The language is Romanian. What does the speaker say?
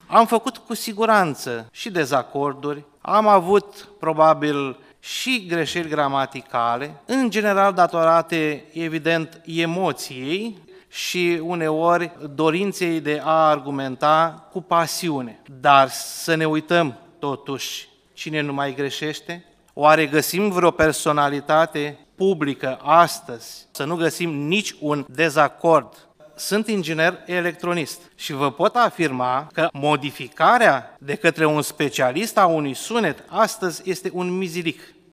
Am făcut cu siguranță și dezacorduri, am avut probabil și greșeli gramaticale, în general datorate, evident, emoției și uneori dorinței de a argumenta cu pasiune. Dar să ne uităm totuși, cine nu mai greșește? Oare găsim vreo personalitate publică astăzi să nu găsim nici un dezacord? Sunt inginer electronist și vă pot afirma că modificarea de către un specialist a unui sunet astăzi este un mizilic.